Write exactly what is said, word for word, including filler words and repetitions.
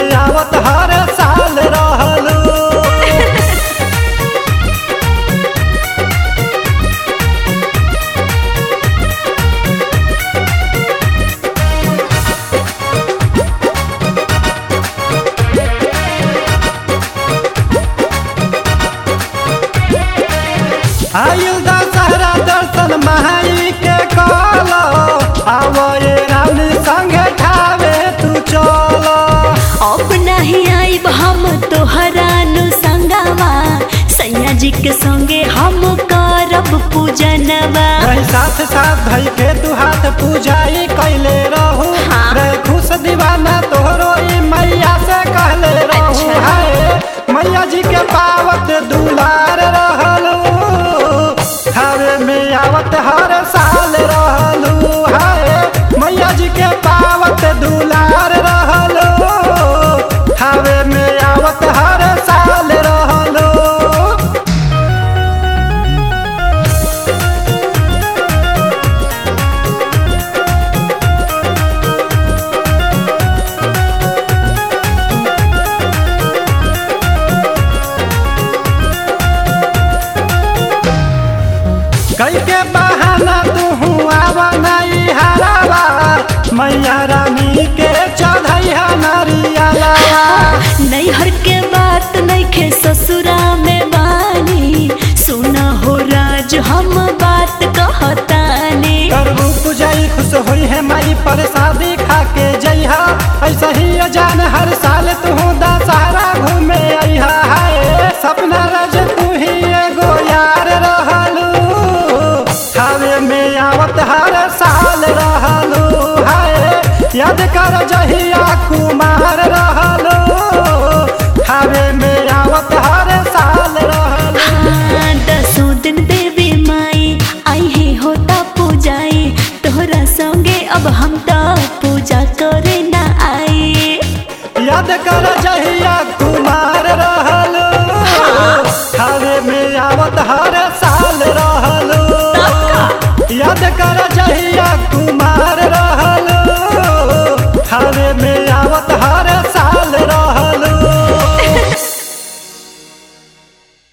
में आवत हर साल रहलू। आयु दशहरा दर्शन माई के कलो, आवो ये रानी संगे ठावे तू चलो। अब नहीं आइब हम तोहरा नु संगवा, सैया जी के संगे हम करब पूजनवा। रही साथ साथ धई के तू हाथ पूजाई कैले रहू। हाँ। रे खुश दीवाना तोहरो ई मैया से कहले रहू। अच्छा। हाय मैया जी के पावत दुलार रहलू, थावे में आवत हर साल रहलू। हाय मैया जी के पावत दुलार रहलू, थावे में आवत हर साल रहलू। कई के बहाना तू आवा नहीं हरावा, मैया रानी के चढ़ैया नरियाला। नैहर के बात नइखे ससुरा में बानी, सुना हो राज हम बात कहतानी। करबू पूजाई खुश हुई है माई प्रसादी खा के जइहा, ऐसा ही जान हर साल तू दशहरा घूमे अइहा। हाय सपना रज तू ही एगो यार रहलू, थावे में आवत हर साल रहलू। हाय याद कर जहिया कुमार रहलू, थावे में आवत हर साल रहलू। हाँ, दसों दिन देवी माई आई है होता पूजाई, तोहरा संगे अब हम तो